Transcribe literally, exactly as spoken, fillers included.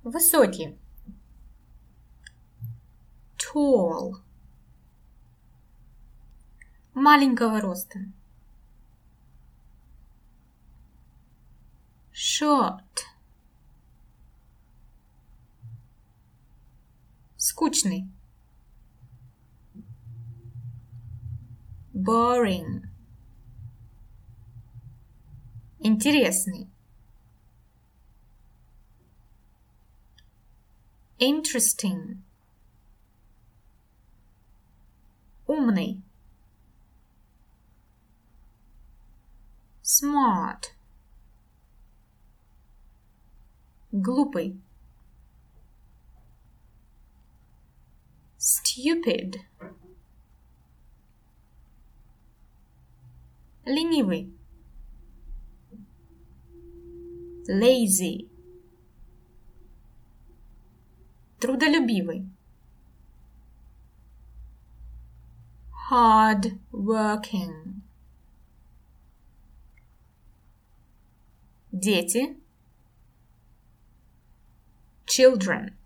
Высокий. Tall. Маленького роста. Short. Скучный. Boring. Интересный. Interesting. Умный. Smart. Глупый. Stupid. Ленивый. Lazy. Трудолюбивый. Hard working. Дети. Children.